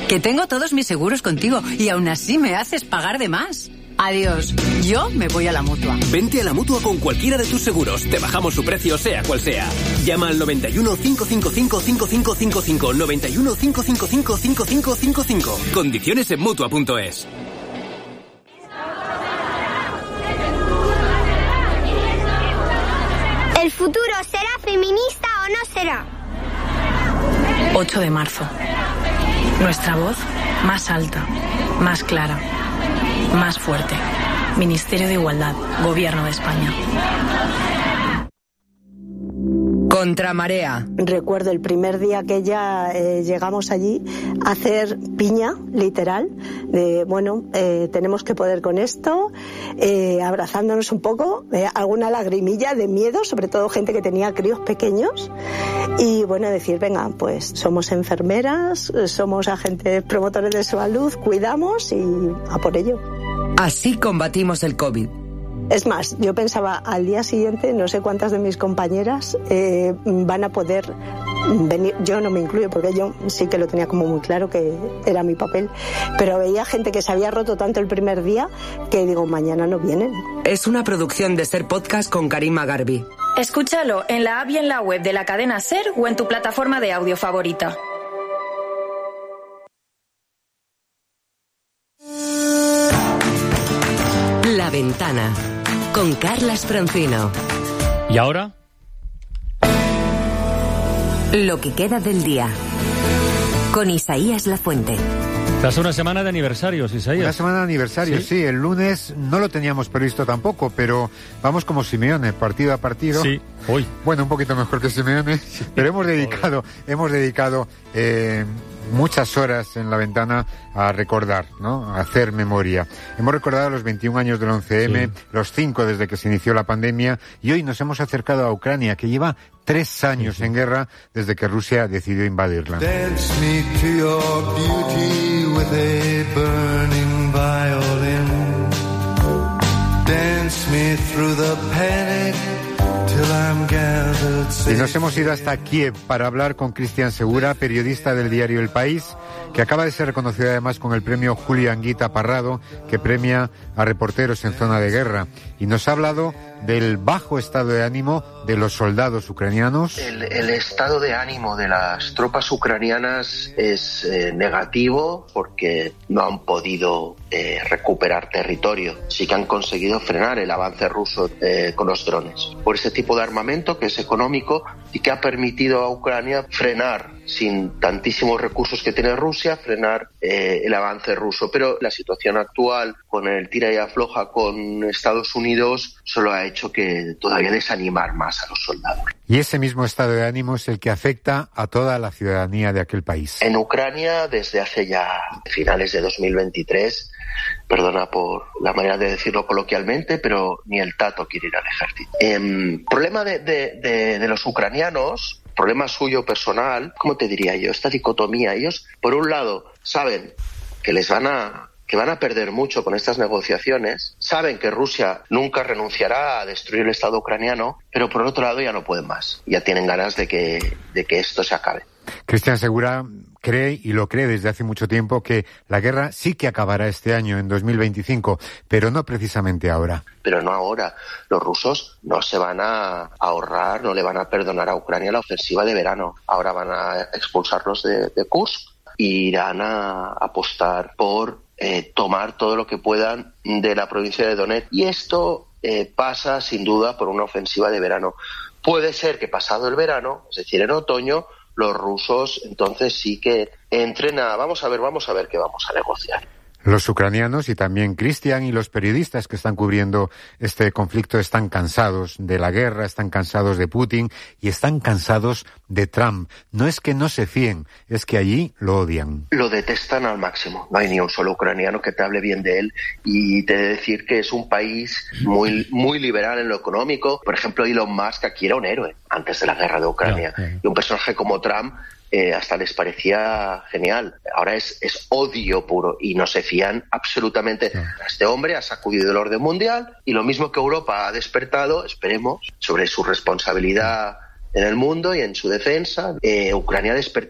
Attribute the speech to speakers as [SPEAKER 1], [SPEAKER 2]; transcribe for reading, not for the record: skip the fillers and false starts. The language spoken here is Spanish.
[SPEAKER 1] Que tengo todos mis seguros contigo y aún así me haces pagar de más. Adiós. Yo me voy a la Mutua.
[SPEAKER 2] Vente a la Mutua con cualquiera de tus seguros. Te bajamos su precio, sea cual sea. Llama al 91 555 5555. 91 555 5555. Condiciones en Mutua.es.
[SPEAKER 3] ¿El futuro será feminista o no será?
[SPEAKER 4] 8 de marzo. Nuestra voz más alta, más clara, más fuerte. Ministerio de Igualdad, Gobierno de España.
[SPEAKER 5] Contramarea.
[SPEAKER 6] Recuerdo el primer día que ya llegamos allí a hacer piña, literal, de tenemos que poder con esto, abrazándonos un poco, alguna lagrimilla de miedo, sobre todo gente que tenía críos pequeños, y decir, venga, pues somos enfermeras, somos agentes promotores de salud, cuidamos y a por ello.
[SPEAKER 5] Así combatimos el COVID.
[SPEAKER 6] Es más, yo pensaba al día siguiente, no sé cuántas de mis compañeras van a poder venir. Yo no me incluyo porque yo sí que lo tenía como muy claro que era mi papel, pero veía gente que se había roto tanto el primer día que digo, mañana no vienen.
[SPEAKER 5] Es una producción de Ser Podcast con Karima Garbi.
[SPEAKER 4] Escúchalo en la app y en la web de la cadena Ser o en tu plataforma de audio favorita.
[SPEAKER 7] La Ventana con Carlas Francino.
[SPEAKER 8] ¿Y ahora?
[SPEAKER 7] Lo que queda del día con Isaías Lafuente.
[SPEAKER 8] Tras una semana de aniversarios, Isaías.
[SPEAKER 9] Una semana de aniversarios, sí. El lunes no lo teníamos previsto tampoco, pero vamos como Simeone, partido a partido.
[SPEAKER 8] Sí, hoy.
[SPEAKER 9] Bueno, un poquito mejor que Simeone, sí, pero hemos dedicado muchas horas en La Ventana a recordar, ¿no? A hacer memoria. Hemos recordado los 21 años del 11M, sí, los 5 desde que se inició la pandemia, y hoy nos hemos acercado a Ucrania, que lleva 3 años en guerra desde que Rusia decidió invadirla. Dance me to your beauty with a burning violin. Dance me through the panic. Y nos hemos ido hasta Kiev para hablar con Cristian Segura, periodista del diario El País, que acaba de ser reconocido además con el premio Julio Anguita Parrado, que premia a reporteros en zona de guerra. Y nos ha hablado del bajo estado de ánimo de los soldados ucranianos.
[SPEAKER 10] El estado de ánimo de las tropas ucranianas es negativo porque no han podido recuperar territorio. Sí que han conseguido frenar el avance ruso con los drones. Por ese tipo de armamento que es económico y que ha permitido a Ucrania frenar, sin tantísimos recursos que tiene Rusia, frenar el avance ruso. Pero la situación actual, con el tira y afloja con Estados Unidos, solo ha hecho que todavía desanimar más a los soldados.
[SPEAKER 9] Y ese mismo estado de ánimo es el que afecta a toda la ciudadanía de aquel país.
[SPEAKER 10] En Ucrania, desde hace ya finales de 2023, perdona por la manera de decirlo coloquialmente, pero ni el tato quiere ir al ejército. Problema de los ucranianos, problema suyo personal, ¿cómo te diría yo? Esta dicotomía. Ellos, por un lado, saben que van a perder mucho con estas negociaciones, saben que Rusia nunca renunciará a destruir el Estado ucraniano, pero por otro lado ya no pueden más, ya tienen ganas de que esto se acabe.
[SPEAKER 9] Cristian Segura cree, y lo cree desde hace mucho tiempo, que la guerra sí que acabará este año, en 2025, pero no precisamente ahora.
[SPEAKER 10] Pero no ahora. Los rusos no se van a ahorrar, no le van a perdonar a Ucrania la ofensiva de verano. Ahora van a expulsarlos de Kursk e irán a apostar por tomar todo lo que puedan de la provincia de Donetsk. Y esto pasa, sin duda, por una ofensiva de verano. Puede ser que pasado el verano, es decir, en otoño, los rusos entonces sí que entren vamos a ver qué vamos a negociar.
[SPEAKER 9] Los ucranianos y también Cristian y los periodistas que están cubriendo este conflicto están cansados de la guerra, están cansados de Putin y están cansados de Trump. No es que no se fíen, es que allí lo odian.
[SPEAKER 10] Lo detestan al máximo. No hay ni un solo ucraniano que te hable bien de él, y te he de decir que es un país muy, muy liberal en lo económico. Por ejemplo, Elon Musk aquí era un héroe antes de la guerra de Ucrania. Y un personaje como Trump hasta les parecía genial. Ahora es odio puro y no se fían absolutamente. Este hombre ha sacudido el orden mundial y lo mismo que Europa ha despertado, esperemos, sobre su responsabilidad en el mundo y en su defensa, Ucrania despertó.